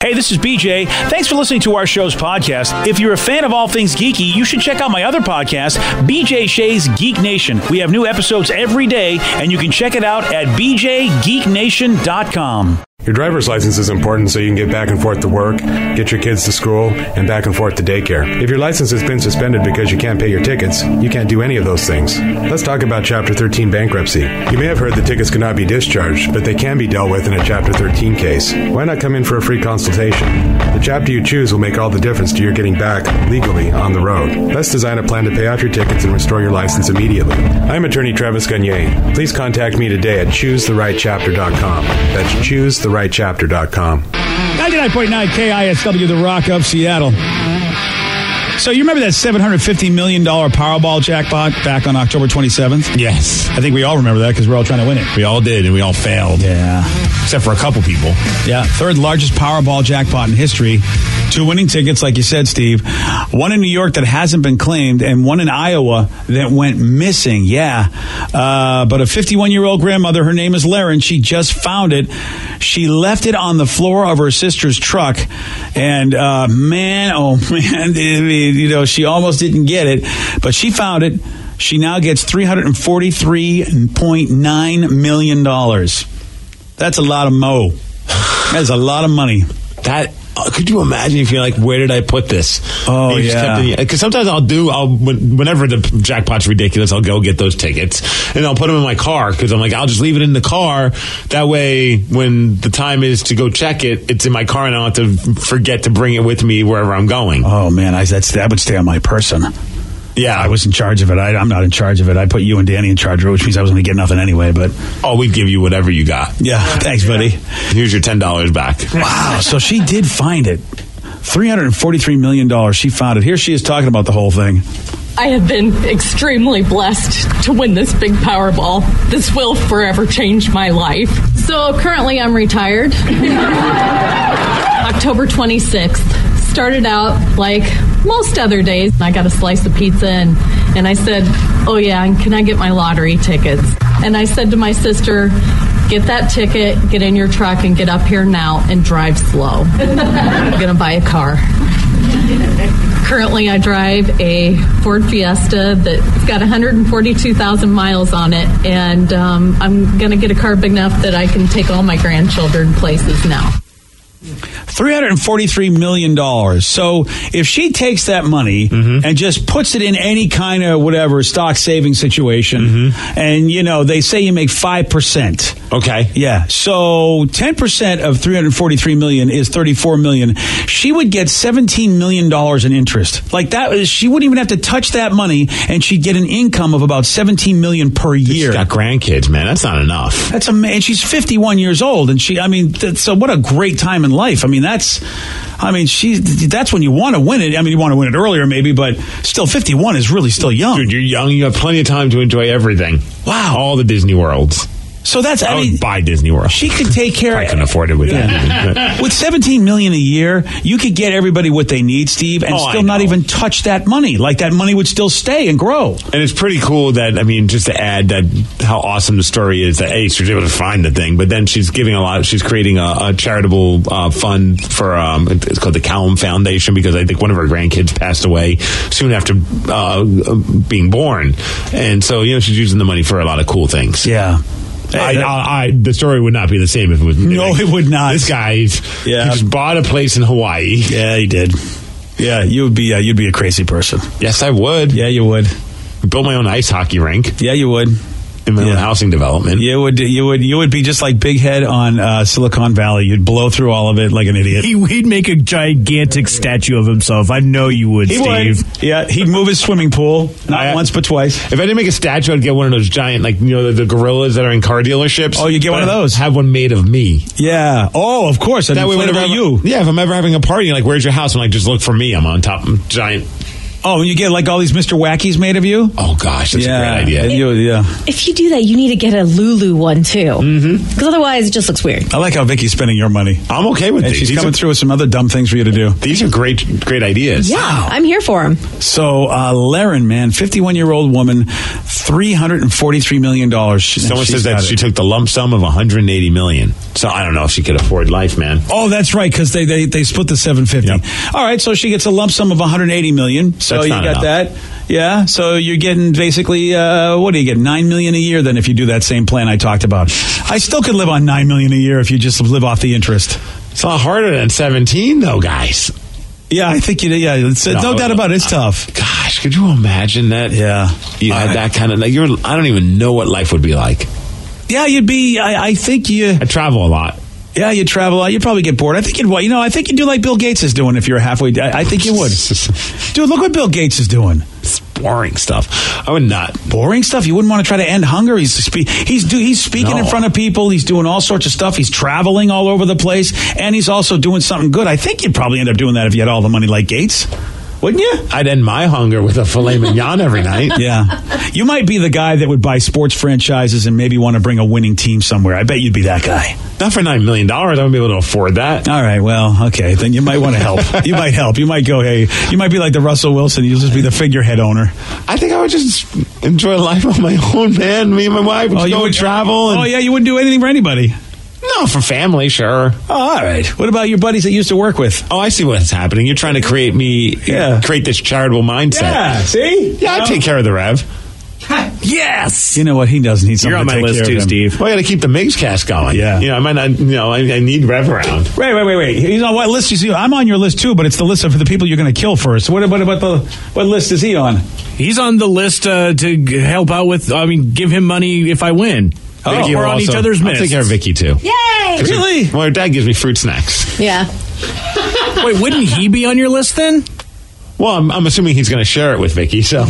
Hey, this is BJ. Thanks for listening to our show's podcast. If you're a fan of all things geeky, you should check out my other podcast, BJ Shea's Geek Nation. We have new episodes every day, and you can check it out at bjgeeknation.com. Your driver's license is important so you can get back and forth to work, get your kids to school, and back and forth to daycare. If your license has been suspended because you can't pay your tickets, you can't do any of those things. Let's talk about Chapter 13 bankruptcy. You may have heard the tickets cannot be discharged, but they can be dealt with in a Chapter 13 case. Why not come in for a free consultation? The chapter you choose will make all the difference to your getting back legally on the road. Let's design a plan to pay off your tickets and restore your license immediately. I'm attorney Travis Gagne. Please contact me today at ChooseTheRightChapter.com. That's ChooseTheRightChapter.com. 99.9 KISW, The Rock of Seattle. So you remember that $750 million Powerball jackpot back on October 27th? Yes. I think we all remember that because we're all trying to win it. We all did, and we all failed. Yeah. Except for a couple people. Yeah, third largest Powerball jackpot in history. 2 winning tickets, like you said, Steve. One in New York that hasn't been claimed, and one in Iowa that went missing. Yeah. But a 51-year-old grandmother, her name is Laren, she just found it. She left it on the floor of her sister's truck, and man, she almost didn't get it, but she found it. She now gets $343.9 million. That's a lot of mo. That's a lot of money. Could you imagine if you're like, where did I put this? Oh, yeah. Because sometimes whenever the jackpot's ridiculous, I'll go get those tickets and I'll put them in my car because I'm like, I'll just leave it in the car. That way, when the time is to go check it, it's in my car and I don't have to forget to bring it with me wherever I'm going. Oh, man, that would stay on my person. Yeah, I was in charge of it. I'm not in charge of it. I put you and Danny in charge of it, which means I was going to get nothing anyway. But we'd give you whatever you got. Yeah, thanks, buddy. Here's your $10 back. Wow, so she did find it. $343 million. She found it. Here she is talking about the whole thing. I have been extremely blessed to win this big Powerball. This will forever change my life. So currently I'm retired. October 26th. Started out like most other days. I got a slice of pizza and I said, oh yeah, and can I get my lottery tickets? And I said to my sister, get that ticket, get in your truck and get up here now and drive slow. I'm going to buy a car. Currently, I drive a Ford Fiesta that's got 142,000 miles on it, and I'm going to get a car big enough that I can take all my grandchildren places now. $343 million. So if she takes that money and just puts it in any kind of whatever stock saving situation, and they say you make 5%. Okay. Yeah. So 10% of $343 million is $34 million. She would get $17 million in interest. Like that, she wouldn't even have to touch that money, and she'd get an income of about $17 million per year. She's got grandkids, man. That's not enough. That's amazing. She's 51 years old, and so what a great time in life. That's when you want to win it. You want to win it earlier maybe, but still 51 is really still young. Dude, you're young. You have plenty of time to enjoy everything. Wow. All the Disney Worlds. So that's, I would buy Disney World. She could take care. I can afford it with that. With $17 million a year, you could get everybody what they need, Steve, and still not even touch that money. Like that money would still stay and grow. And it's pretty cool that, just to add that how awesome the story is that she was able to find the thing, but then she's giving she's creating a charitable fund for, it's called the Callum Foundation, because I think one of her grandkids passed away soon after being born. And so, she's using the money for a lot of cool things. Yeah. The story would not be the same if it was. No, it would not. This guy, he just bought a place in Hawaii. Yeah, he did. Yeah, you'd be a crazy person. Yes, I would. Yeah, you would. Build my own ice hockey rink. Yeah, you would. In my own housing development. You would be just like Big Head on Silicon Valley. You'd blow through all of it like an idiot. He'd make a gigantic statue of himself. I know you would, Steve. Yeah, he'd move his swimming pool, not once but twice. If I didn't make a statue, I'd get one of those giant, the gorillas that are in car dealerships. Oh, you get one of those? Have one made of me. Yeah. Oh, of course. That way, whenever if I'm ever having a party, where's your house? I'm like, just look for me. I'm on top. I'm giant. Oh, and you get like all these Mr. Wackies made of you? Oh, gosh, that's a great idea. If you do that, you need to get a Lulu one, too. Because otherwise, it just looks weird. I like how Vicky's spending your money. I'm okay with and these. She's coming through with some other dumb things for you to do. These are great ideas. Yeah, I'm here for them. So, Laren, man, 51-year-old woman, $343 million. Someone says that she took the lump sum of $180 million. So I don't know if she could afford life, man. Oh, that's right, because they split the $750. Yep. All right, so she gets a lump sum of $180 million. So you got that. Yeah, so you're getting basically, what do you get, $9 million a year then if you do that same plan I talked about. I still could live on $9 million a year if you just live off the interest. It's a lot harder than 17, though, guys. Yeah, I think no doubt about it. It's tough. Gosh, could you imagine that? Yeah. You had that kind of, I don't even know what life would be like. Yeah, you'd be, I think I travel a lot. Yeah, you travel a lot. You'd probably get bored. I think I think you'd do like Bill Gates is doing if you're halfway. I think you would. Dude, look what Bill Gates is doing. It's boring stuff. I would not. Boring stuff? You wouldn't want to try to end hunger? He's speaking in front of people. He's doing all sorts of stuff. He's traveling all over the place. And he's also doing something good. I think you'd probably end up doing that if you had all the money like Gates. Wouldn't you? I'd end my hunger with a filet mignon every night. Yeah. You might be the guy that would buy sports franchises and maybe want to bring a winning team somewhere. I bet you'd be that guy. Not for $9 million. I wouldn't be able to afford that. All right. Well, okay. Then you might want to help. You might help. You might go, hey, you might be like the Russell Wilson. You'll just be the figurehead owner. I think I would just enjoy life on my own, man. Me and my wife would go and travel. Yeah. You wouldn't do anything for anybody. No, for family, sure. Oh, all right. What about your buddies that you used to work with? Oh, I see what's happening. You're trying to create this charitable mindset. Yeah, see? Yeah, I'd take care of the Rev. Yes. You know what? He doesn't need something. You're on my list too, Steve. Well, I got to keep the Migs cast going. Yeah. I might not, I need Rev around. Wait. He's on what list? I'm on your list too, but it's the list of the people you're going to kill first. What list is he on? He's on the list to help out with, give him money if I win. Vicky, we're on each other's I'll take care of Vicky too. Yay! Really? Well, her dad gives me fruit snacks. Yeah. Wait, wouldn't he be on your list then? Well, I'm assuming he's going to share it with Vicky, so.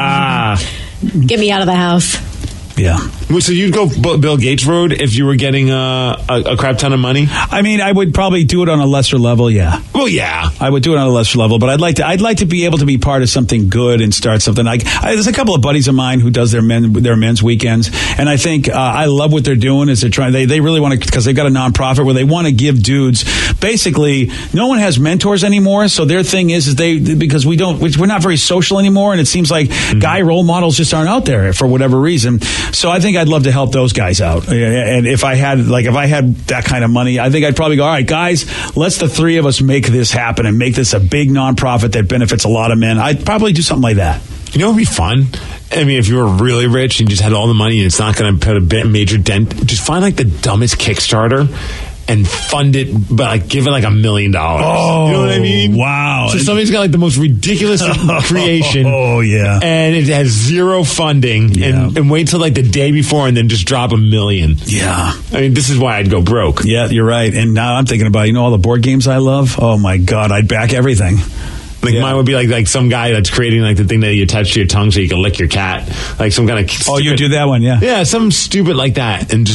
Get me out of the house. Yeah. So you'd go Bill Gates road if you were getting a crap ton of money? I mean, I would probably do it on a lesser level, yeah. Well, yeah. I would do it on a lesser level, but I'd like to be able to be part of something good and start something. There's a couple of buddies of mine who does their men's weekends, and I think I love what they're doing. Is they're trying. They really want to, because they've got a nonprofit where they want to give dudes. Basically, no one has mentors anymore, so their thing is because we're not very social anymore, and it seems like guy role models just aren't out there for whatever reason. So I think I'd love to help those guys out. And if I had that kind of money, I think I'd probably go, all right, guys, let's the three of us make this happen and make this a big nonprofit that benefits a lot of men. I'd probably do something like that. You know what would be fun? I mean, if you were really rich and just had all the money and it's not going to put a major dent, just find like the dumbest Kickstarter and fund it, but give it $1 million. Oh, you know what I mean? Wow. So somebody's got the most ridiculous creation. Oh, yeah. And it has zero funding. Yeah. And wait till the day before and then just drop $1 million. Yeah. I mean, this is why I'd go broke. Yeah, you're right. And now I'm thinking about, all the board games I love? Oh, my God. I'd back everything. Mine would be like some guy that's creating the thing that you attach to your tongue so you can lick your cat. Like some kind of stupid, Oh, you do that one, yeah. Yeah, something stupid like that. And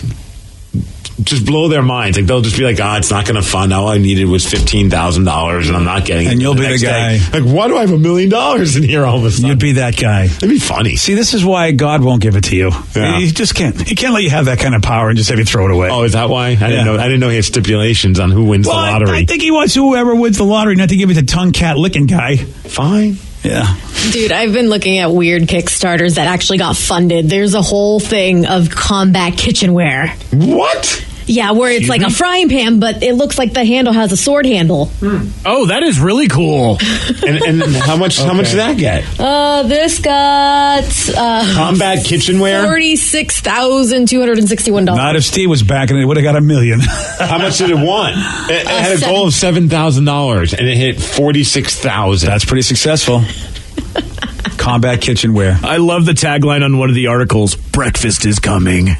just blow their minds. They'll just be like, it's not going to fund. All I needed was $15,000 and I'm not getting it. And you'll be the guy. Day. Why do I have $1 million in here all of a sudden? You'd be that guy. It'd be funny. See, this is why God won't give it to you. Yeah. He just can't. He can't let you have that kind of power and just have you throw it away. Oh, is that why? I didn't know he had stipulations on who wins the lottery. I think he wants whoever wins the lottery not to give it to tongue cat licking guy. Fine. Yeah. Dude, I've been looking at weird Kickstarters that actually got funded. There's a whole thing of combat kitchenware. What? Yeah, where it's like a frying pan, but it looks like the handle has a sword handle. Oh, that is really cool. and how much did that get? This got combat kitchenware? $46,261. Not if Steve was backing it, would have got $1 million. How much did it want? It had a goal of $7,000 and it hit $46,000. That's pretty successful. Combat kitchenware. I love the tagline on one of the articles. Breakfast is coming.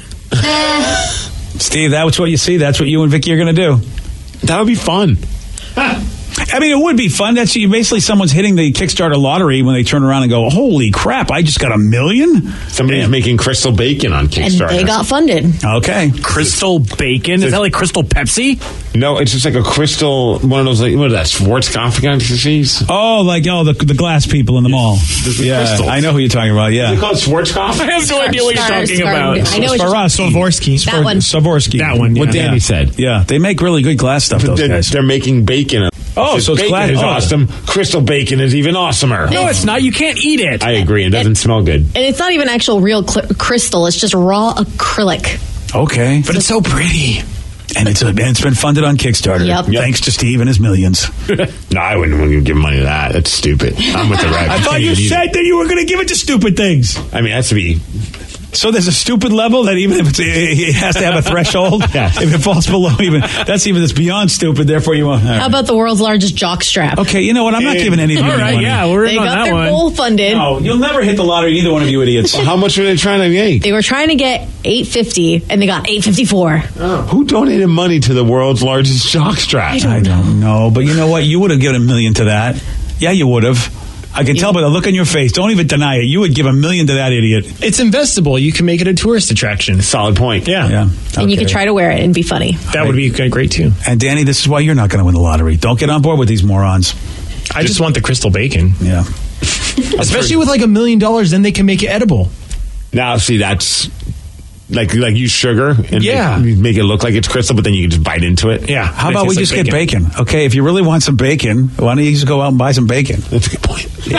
Steve, that's what you see. That's what you and Vicky are going to do. That would be fun. I mean, it would be fun. That's basically someone's hitting the Kickstarter lottery when they turn around and go, holy crap, I just got $1 million? Somebody's making Crystal Bacon on Kickstarter. And they got funded. Okay. Crystal Bacon? Is that like Crystal Pepsi? No, it's just like a crystal, one of those, like, what is that, Schwarzkopf disease? Oh, like, the glass people in the mall. Yeah, crystals. I know who you're talking about, yeah. Is it called Schwarzkopf? I have no idea what you're talking about. I know what you're Swarovski. That one. Swarovski. That one, yeah. What Danny said. Yeah, they make really good glass stuff, those guys. They're making bacon. Oh, so it's bacon glass. is awesome. Crystal bacon is even awesomer. No, it's not. You can't eat it. I agree. It doesn't smell good. And it's not even actual real crystal. It's just raw acrylic. Okay. But it's so pretty. And it's been funded on Kickstarter. Yep. Thanks to Steve and his millions. No, I wouldn't give money to that. That's stupid. I'm with the rag. I thought you said that you were going to give it to stupid things. I mean, it has to be. So there's a stupid level that even if it has to have a threshold. Yeah. If it falls below that's beyond stupid. Therefore, you want. How about the world's largest jock strap? Okay, you know what? I'm not giving anything. All right, money. yeah, we're They in on got that their one. goal funded. No, you'll never hit the lottery. Either one of you idiots. How much were they trying to make? They were trying to get $850, and they got $854. Who donated money to the world's largest jockstrap? I don't know, but you know what? You would have given $1 million to that. Yeah, you would have. I can tell by the look on your face. Don't even deny it. You would give $1 million to that idiot. It's investable. You can make it a tourist attraction. Solid point. Yeah. Yeah. And you Okay. could try to wear it and be funny. That would be great, too. And Danny, this is why you're not going to win the lottery. Don't get on board with these morons. I just want the crystal bacon. Yeah. Especially with like $1 million, then they can make it edible. Now, see, that's like use sugar and Yeah. make it look like it's crystal, but then you can just bite into it. Yeah. How about we just get bacon? Okay, if you really want some bacon, why don't you just go out and buy some bacon? That's a good point. Okay.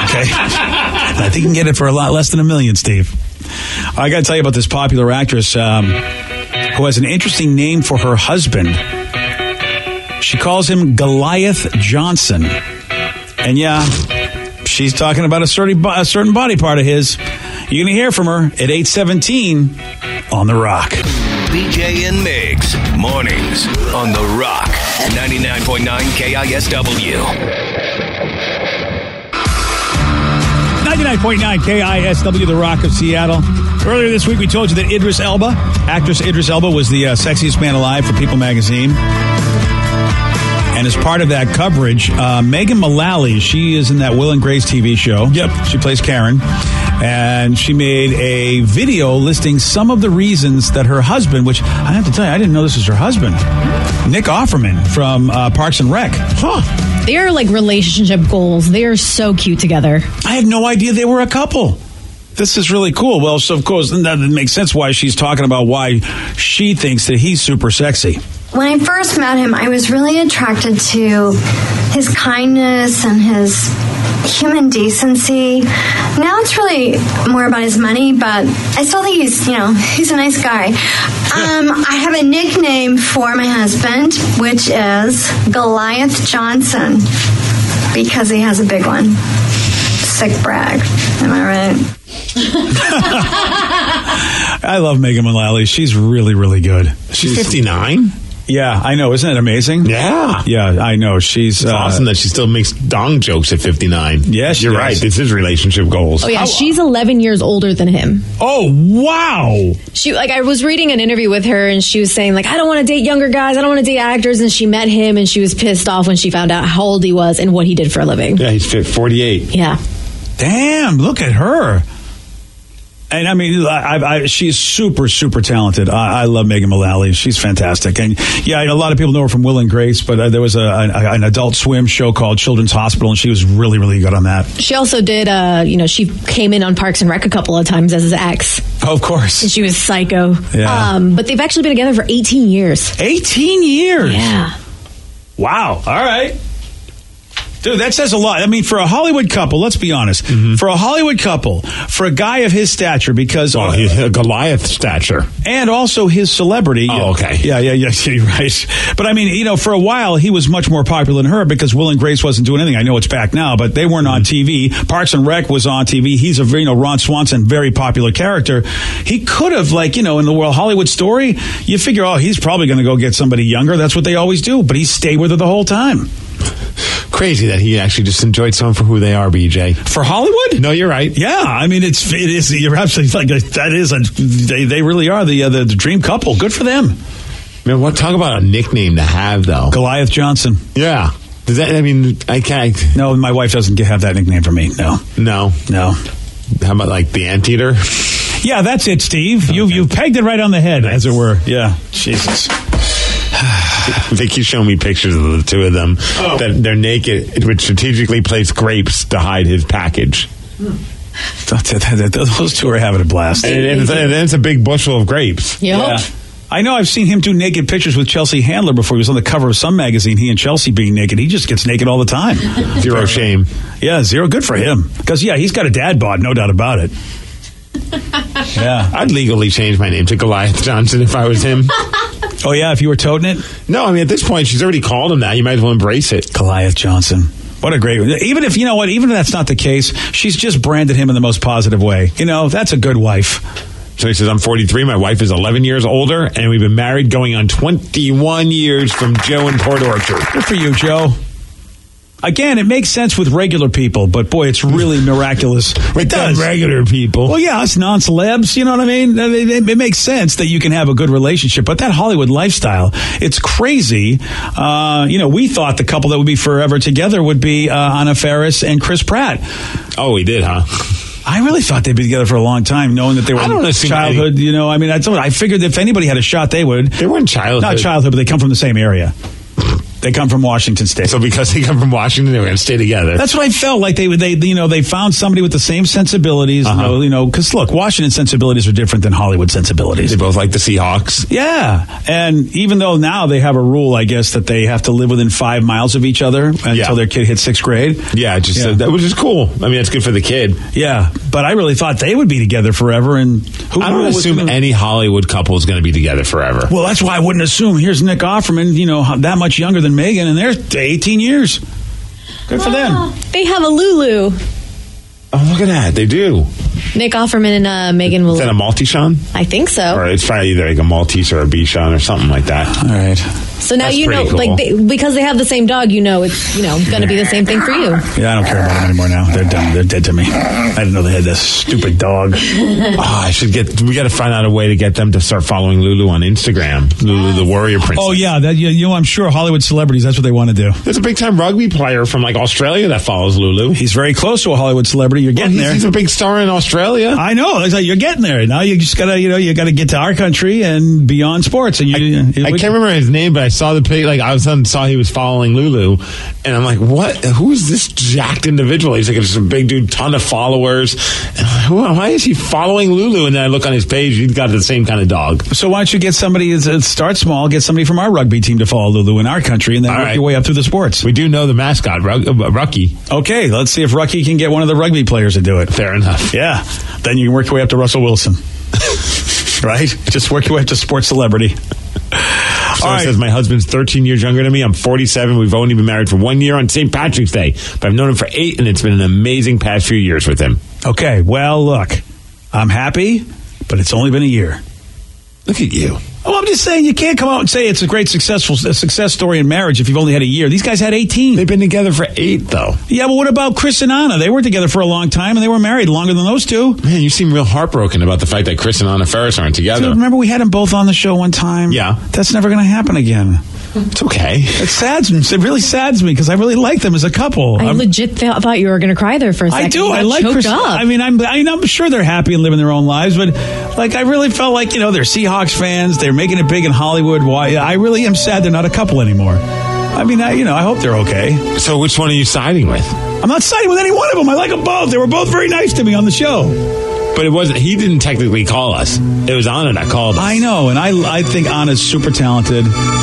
I think you can get it for a lot less than $1 million, Steve. I got to tell you about this popular actress who has an interesting name for her husband. She calls him Goliath Johnson. And yeah, she's talking about a certain body part of his. You're going to hear from her at 8:17 on The Rock. BJ and Migs, mornings on The Rock, 99.9 KISW. 99.9 KISW, The Rock of Seattle. Earlier this week, we told you that actress Idris Elba, was the sexiest man alive for People magazine. And as part of that coverage, Megan Mullally, she is in that Will and Grace TV show. Yep. She plays Karen. And she made a video listing some of the reasons that her husband, which I have to tell you, I didn't know this was her husband, Nick Offerman from Parks and Rec. Huh. They are like relationship goals. They are so cute together. I had no idea they were a couple. This is really cool. Well, so of course, that makes sense why she's talking about why she thinks that he's super sexy. When I first met him, I was really attracted to his kindness and his human decency. Now it's really more about his money, but I still think he's a nice guy. I have a nickname for my husband, which is Goliath Johnson, because he has a big one. Sick brag. Am I right? I love Megan Mullally. She's really, really good. She's 59? Yeah, I know. Isn't it amazing? Yeah. Yeah, I know. She's It's awesome that she still makes dong jokes at 59. Yes, You're yes. right. This is relationship goals. Oh yeah, she's 11 years older than him. Oh, wow. I was reading an interview with her, and she was saying like, I don't want to date younger guys. I don't want to date actors. And she met him, and she was pissed off when she found out how old he was and what he did for a living. Yeah, he's 48. Yeah. Damn, look at her. And I mean, she's super, super talented. I love Megan Mullally. She's fantastic. And yeah, a lot of people know her from Will and Grace, but there was an Adult Swim show called Children's Hospital, and she was really, really good on that. She also did, she came in on Parks and Rec a couple of times as his ex. Oh, of course. And she was psycho. Yeah. But they've actually been together for 18 years. 18 years? Yeah. Wow. All right. Dude, that says a lot. I mean, for a Hollywood couple, let's be honest. For a Hollywood couple, for a guy of his stature, because... he's a Goliath stature. And also his celebrity. Oh, okay. Yeah, you're right. But I mean, for a while, he was much more popular than her because Will and Grace wasn't doing anything. I know it's back now, but they weren't on TV. Parks and Rec was on TV. He's a, Ron Swanson, very popular character. He could have, in the world Hollywood story, you figure, he's probably going to go get somebody younger. That's what they always do. But he stayed with her the whole time. Crazy that he actually just enjoyed someone for who they are, BJ. For Hollywood? No, you're right. Yeah, I mean, it is. You're absolutely they really are the dream couple. Good for them. Man, talk about a nickname to have, though. Goliath Johnson. Yeah. Does that? I mean, I can't. No, my wife doesn't have that nickname for me. No. How about like the Anteater? Yeah, that's it, Steve. You've pegged it right on the head, as it were. Yeah. Jesus. Vicky's showing me pictures of the two of them. That they're naked. It would strategically place grapes to hide his package. Those two are having a blast. And it's a big bushel of grapes. Yep. Yeah. I know I've seen him do naked pictures with Chelsea Handler before. He was on the cover of some magazine, he and Chelsea being naked. He just gets naked all the time. Zero shame. Yeah, zero. Good for him. Because, he's got a dad bod, no doubt about it. Yeah. I'd legally change my name to Goliath Johnson if I was him. Oh, yeah, if you were toting it? No, I mean, at this point, she's already called him that. You might as well embrace it. Goliath Johnson. What a great... Even if, even if that's not the case, she's just branded him in the most positive way. That's a good wife. So he says, I'm 43. My wife is 11 years older, and we've been married going on 21 years from Joe in Port Orchard. Good for you, Joe. Again, it makes sense with regular people, but boy, it's really miraculous. It does. Regular people. Well, yeah, us non-celebs, you know what I mean? It makes sense that you can have a good relationship, but that Hollywood lifestyle, it's crazy. We thought the couple that would be forever together would be Anna Faris and Chris Pratt. Oh, we did, huh? I really thought they'd be together for a long time, knowing that they were in childhood. I figured if anybody had a shot, they would. They were in childhood. Not childhood, but they come from the same area. They come from Washington State. So because they come from Washington, they were going to stay together. That's what I felt like. They found somebody with the same sensibilities. Because look, Washington sensibilities are different than Hollywood sensibilities. They both like the Seahawks. Yeah, and even though now they have a rule, I guess that they have to live within 5 miles of each other until their kid hits 6th grade. Yeah, which is cool. I mean, it's good for the kid. Yeah, but I really thought they would be together forever. And I don't assume any Hollywood couple is going to be together forever. Well, that's why I wouldn't assume. Here's Nick Offerman, that much younger than Megan, and they're 18 years. Good for them. They have a Lulu. Oh, look at that. They do. Nick Offerman and Megan will. Is that a Malteshawn? I think so. Or it's probably either like a Maltese or a Bichon or something like that. All right. So now That's you know, cool. because they have the same dog, it's going to be the same thing for you. Yeah, I don't care about them anymore now. They're done. They're dead to me. I didn't know they had this stupid dog. We got to find out a way to get them to start following Lulu on Instagram. Lulu, the warrior princess. Oh, yeah. I'm sure Hollywood celebrities, that's what they want to do. There's a big time rugby player from Australia that follows Lulu. He's very close to a Hollywood celebrity. You're getting there. He's a big star in Australia. I know. It's like you're getting there. Now you just got to get to our country and beyond sports. And I can't remember his name, but I saw the page. I saw he was following Lulu, and I'm like, what? Who is this jacked individual? He's like just a big dude, ton of followers. And why is he following Lulu? And then I look on his page, he's got the same kind of dog. So why don't you get somebody, start small, get somebody from our rugby team to follow Lulu in our country, and then work your way up through the sports. We do know the mascot, Rucky. Okay, let's see if Rucky can get one of the rugby players to do it. Fair enough. Yeah. Then you can work your way up to Russell Wilson. Right? Just work your way up to sports celebrity. So it says, my husband's 13 years younger than me. I'm 47. We've only been married for 1 year on St. Patrick's Day. But I've known him for 8, and it's been an amazing past few years with him. Okay, well, look, I'm happy, but it's only been a year. Look at you. Oh, I'm just saying, you can't come out and say it's a great success story in marriage if you've only had a year. These guys had 18. They've been together for 8, though. Yeah, but what about Chris and Anna? They were together for a long time, and they were married longer than those two. Man, you seem real heartbroken about the fact that Chris and Anna Faris aren't together. Dude, remember we had them both on the show one time? Yeah. That's never going to happen again. It's okay. It really saddens me because I really like them as a couple. I legit thought you were going to cry there for a second. I do. I like Chris. I mean, I'm sure they're happy and living their own lives, but I really felt like they're Seahawks fans. They're making it big in Hollywood. Why? I really am sad they're not a couple anymore. I mean, I hope they're okay. So, which one are you siding with? I'm not siding with any one of them. I like them both. They were both very nice to me on the show. But it wasn't. He didn't technically call us. It was Anna that called us. I know, and I think Anna's super talented.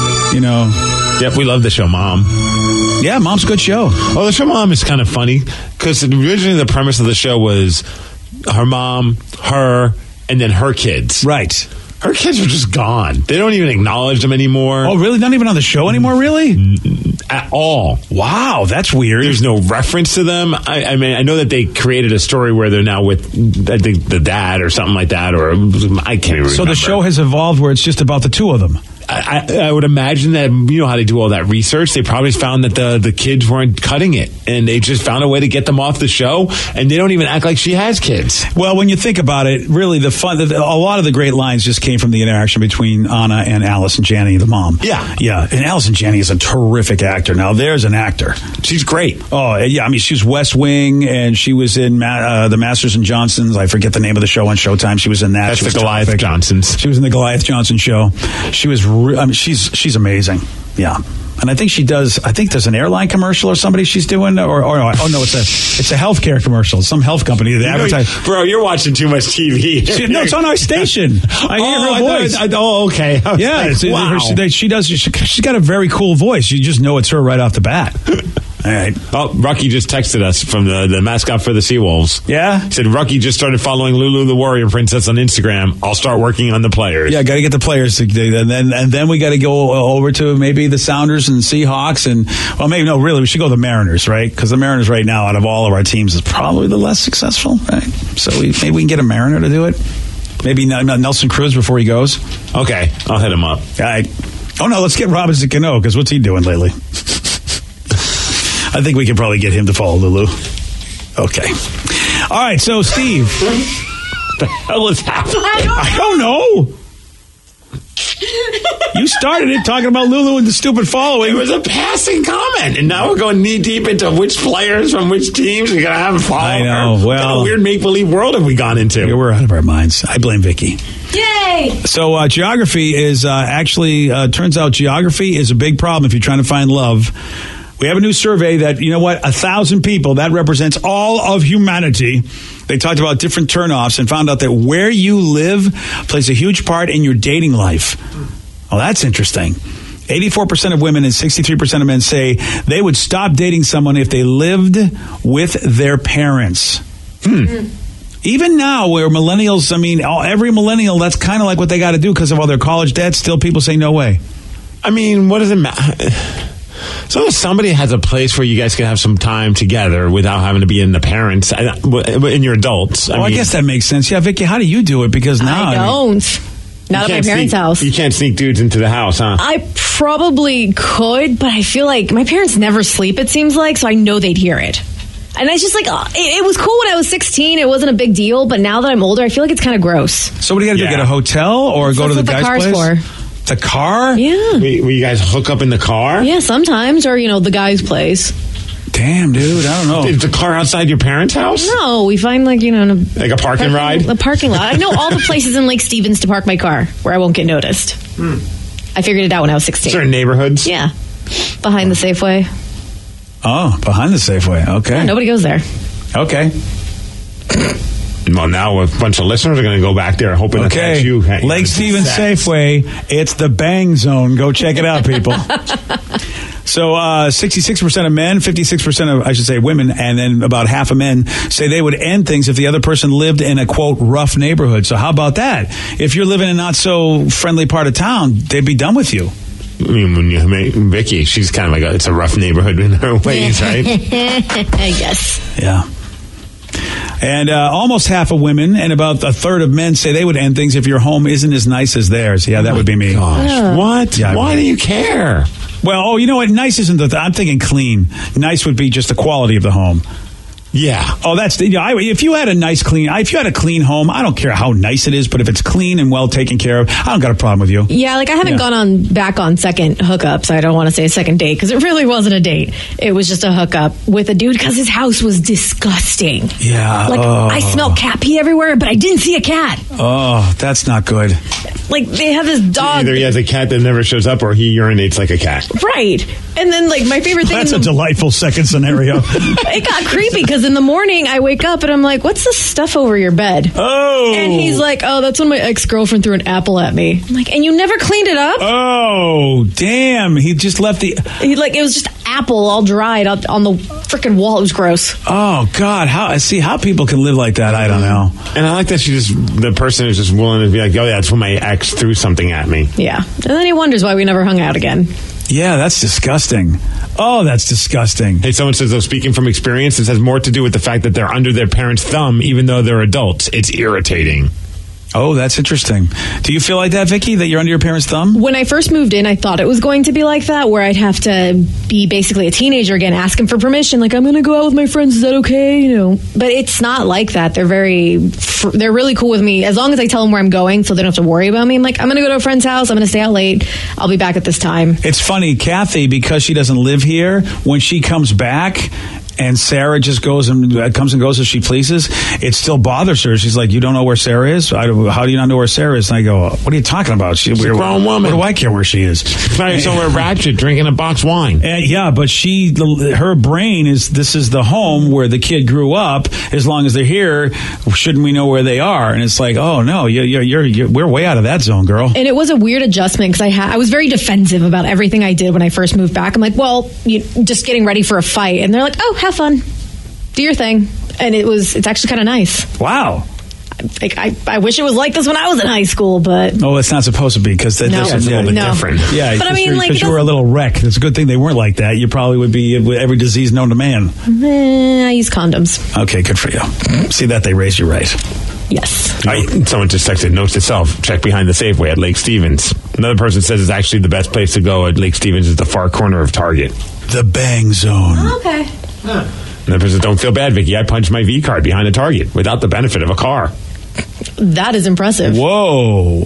Yep, we love the show Mom. Yeah, Mom's a good show. Oh, the show Mom is kind of funny because originally the premise of the show was her mom, her, and then her kids. Right. Her kids are just gone. They don't even acknowledge them anymore. Oh, really? Not even on the show anymore, really? At all. Wow, that's weird. There's no reference to them. I mean, I know that they created a story where they're now with, I think, the dad or something like that, or I can't even remember. So the show has evolved where it's just about the two of them. I would imagine that, you know how they do all that research. They probably found that the kids weren't cutting it, and they just found a way to get them off the show, and they don't even act like she has kids. Well, when you think about it, really, a lot of the great lines just came from the interaction between Anna and Allison Janney, the mom. Yeah. Yeah, and Allison Janney is a terrific actor. Now, there's an actor. She's great. Oh, yeah, I mean, she was West Wing, and she was in the Masters and Johnsons. I forget the name of the show on Showtime. She was in that. That's the Goliath Johnsons. She was in the Goliath Johnson show. She was, she's amazing. Yeah. And I think there's an airline commercial or somebody she's doing, no, it's a healthcare commercial. Some health company that advertise. Bro, you're watching too much TV. No, it's on our station. I hear her voice. Okay. Yeah, wow. She's got a very cool voice. You just know it's her right off the bat. All right. Oh, Rucky just texted us from the mascot for the Seawolves. Yeah? He said, Rucky just started following Lulu the Warrior Princess on Instagram. I'll start working on the players. Yeah, got to get the players. And then we got to go over to maybe the Sounders and Seahawks. We should go the Mariners, right? Because the Mariners right now, out of all of our teams, is probably the less successful, right? So maybe we can get a Mariner to do it. Maybe Nelson Cruz before he goes. Okay, I'll hit him up. All right. Oh, no, let's get Robinson Cano, because what's he doing lately? I think we can probably get him to follow Lulu. Okay. All right, so Steve. What the hell is happening? I don't know. You started it talking about Lulu and the stupid following. It was a passing comment, and now we're going knee deep into which players from which teams we're going to have follow. I know. Well, what kind of weird make-believe world have we gone into? Yeah, we're out of our minds. I blame Vicky. Yay! So geography is turns out geography is a big problem if you're trying to find love. We have a new survey that, 1,000 people, that represents all of humanity. They talked about different turnoffs and found out that where you live plays a huge part in your dating life. Well, that's interesting. 84% of women and 63% of men say they would stop dating someone if they lived with their parents. Even now, where millennials, every millennial, that's kind of like what they got to do because of all their college debts. Still, people say no way. I mean, what does it matter? So if somebody has a place where you guys can have some time together without having to be in the parents, in your adults. I guess that makes sense. Yeah, Vicky, how do you do it? Because now I don't. Not at my parents' house. You can't sneak dudes into the house, huh? I probably could, but I feel like my parents never sleep, it seems like, so I know they'd hear it. And it's just like, it was cool when I was 16. It wasn't a big deal, but now that I'm older, I feel like it's kind of gross. So what do you got to do? Get a hotel or go to the guy's place? For. The car? Yeah. Will you guys hook up in the car? Yeah, sometimes, or, the guy's place. Damn, dude, I don't know. Is the car outside your parents' house? No, we find like a parking ride? A parking lot. I know all the places in Lake Stevens to park my car where I won't get noticed. I figured it out when I was 16. Certain neighborhoods? Yeah. Behind the Safeway. Oh, behind the Safeway. Okay. Yeah, nobody goes there. Okay. Well, now a bunch of listeners are going to go back there hoping to catch you. Lake Stevens Safeway. It's the bang zone. Go check it out, people. So 66% of men, 56% of, I should say, women, and then about half of men say they would end things if the other person lived in a, quote, rough neighborhood. So how about that? If you're living in a not-so-friendly part of town, they'd be done with you. I mean, when you make Vicky, she's kind of like, it's a rough neighborhood in her ways, right? Yes. Yeah. And almost half of women and about a third of men say they would end things if your home isn't as nice as theirs. Yeah, that would be me. Gosh, what? Yeah, why do you care? Well, you know what? Nice isn't I'm thinking clean. Nice would be just the quality of the home. Yeah. Oh, that's if you had if you had a clean home, I don't care how nice it is, but if it's clean and well taken care of, I don't got a problem with you. Yeah, like I haven't gone back on second hookups. I don't want to say a second date because it really wasn't a date. It was just a hookup with a dude because his house was disgusting. Yeah. Like I smelled cat pee everywhere, but I didn't see a cat. Oh, that's not good. Like they have this dog. Either he has a cat that never shows up or he urinates like a cat. Right. And then like my favorite thing. That's a delightful second scenario. It got creepy because in the morning I wake up and I'm like, what's this stuff over your bed? Oh. And he's like, oh, that's when my ex-girlfriend threw an apple at me. I'm like, and you never cleaned it up? Oh, damn. He just left it was just apple all dried out on the freaking wall. It was gross. Oh, God. How people can live like that, I don't know. And I like that the person is just willing to be like, oh, yeah, that's when my ex threw something at me. Yeah. And then he wonders why we never hung out again. Yeah, that's disgusting. Oh, that's disgusting. Hey, someone says, though, speaking from experience, this has more to do with the fact that they're under their parents' thumb, even though they're adults. It's irritating. Oh, that's interesting. Do you feel like that, Vicky, that you're under your parents' thumb? When I first moved in, I thought it was going to be like that, where I'd have to be basically a teenager again, asking for permission. Like, I'm going to go out with my friends. Is that okay? You know, but it's not like that. They're really cool with me. As long as I tell them where I'm going, so they don't have to worry about me. I'm like, I'm going to go to a friend's house. I'm going to stay out late. I'll be back at this time. It's funny, Kathy, because she doesn't live here, when she comes back, and Sarah just comes and goes as she pleases, it still bothers her. She's like, you don't know where Sarah is? How do you not know where Sarah is? And I go, what are you talking about? She's a grown woman. What do I care where she is? Probably somewhere ratchet drinking a box wine. Yeah, but her brain is, this is the home where the kid grew up. As long as they're here, shouldn't we know where they are? And it's like, oh no, we're way out of that zone, girl. And it was a weird adjustment because I was very defensive about everything I did when I first moved back. I'm like, well, just getting ready for a fight. And they're like, oh, have fun. Do your thing. And it's actually kind of nice. Wow. I wish it was like this when I was in high school, but... Oh, it's not supposed to be, because it's a little bit different. Yeah, but I mean, because you were a little wreck. It's a good thing they weren't like that. You probably would be with every disease known to man. I use condoms. Okay, good for you. See that they raised you right. Yes. Someone just texted, notes to self, check behind the Safeway at Lake Stevens. Another person says it's actually the best place to go at Lake Stevens is the far corner of Target. The Bang Zone. Oh, okay. Another person, don't feel bad, Vicky. I punched my V card behind a Target without the benefit of a car. That is impressive. Whoa.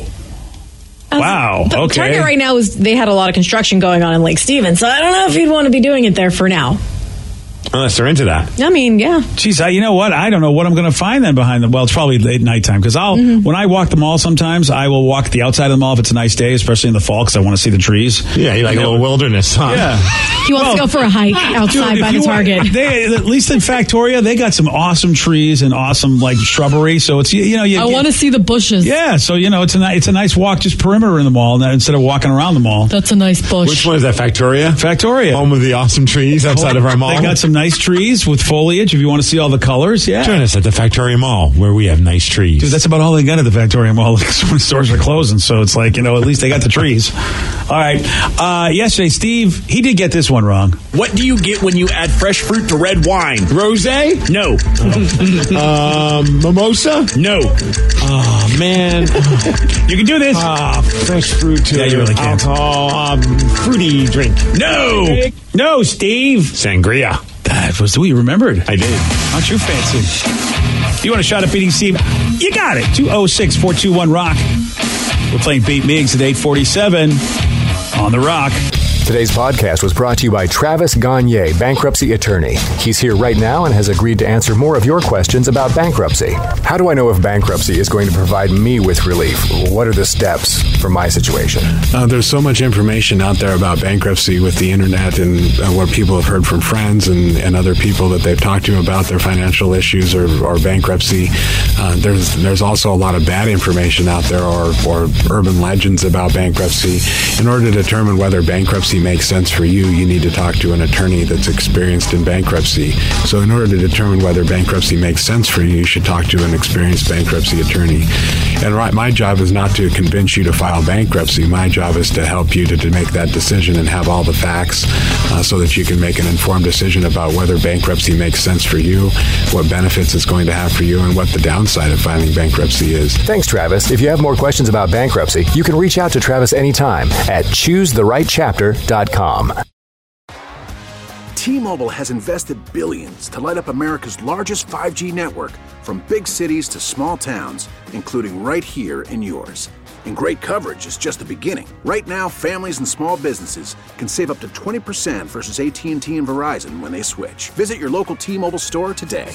Wow. Okay. Target right now they had a lot of construction going on in Lake Stevens, so I don't know if you'd want to be doing it there for now. Unless they're into that. I mean, yeah. Geez, you know what? I don't know what I'm going to find then behind them. Well, it's probably late nighttime, because when I walk the mall sometimes, I will walk the outside of the mall if it's a nice day, especially in the fall, because I want to see the trees. Yeah, you like a little wilderness, huh? Yeah. He wants to go for a hike outside by the Target. At least in Factoria, they got some awesome trees and awesome shrubbery. So it's I want to see the bushes. Yeah, so it's a nice walk, just perimeter in the mall instead of walking around the mall. That's a nice bush. Which one is that? Factoria. Factoria, home of the awesome trees outside of our mall. They got some nice trees with foliage. If you want to see all the colors, yeah. Join us at the Factoria Mall where we have nice trees. Dude, that's about all they got at the Factoria Mall. Like, so many stores are closing, so it's like, at least they got the trees. All right. Yesterday, Steve, he did get this one wrong. What do you get when you add fresh fruit to red wine? Rosé? No. Mimosa? No. Oh, man. You can do this. Fresh fruit to you really can't. Alcohol, fruity drink. No, Steve. Sangria. That was we remembered. I did. Aren't you fancy? You want a shot at beating Steve? You got it. 206-421-ROCK. We're playing Beat Migs at 8:47 on The Rock. Today's podcast was brought to you by Travis Gagne, bankruptcy attorney. He's here right now and has agreed to answer more of your questions about bankruptcy. How do I know if bankruptcy is going to provide me with relief? What are the steps for my situation? There's so much information out there about bankruptcy with the internet and what people have heard from friends and other people that they've talked to about their financial issues or bankruptcy. There's also a lot of bad information out there or urban legends about bankruptcy. In order to determine whether bankruptcy makes sense for you, you need to talk to an attorney that's experienced in bankruptcy. So in order to determine whether bankruptcy makes sense for you, you should talk to an experienced bankruptcy attorney. And my job is not to convince you to file bankruptcy. My job is to help you to make that decision and have all the facts so that you can make an informed decision about whether bankruptcy makes sense for you, what benefits it's going to have for you, and what the downside of filing bankruptcy is. Thanks, Travis. If you have more questions about bankruptcy, you can reach out to Travis anytime at ChooseTheRightChapter.com. T-Mobile has invested billions to light up America's largest 5G network, from big cities to small towns, including right here in yours. And great coverage is just the beginning. Right now, families and small businesses can save up to 20% versus AT&T and Verizon when they switch. Visit your local T-Mobile store today.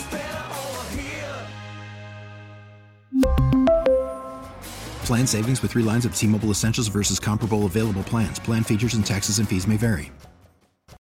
Plan savings with 3 lines of T-Mobile Essentials versus comparable available plans. Plan features and taxes and fees may vary.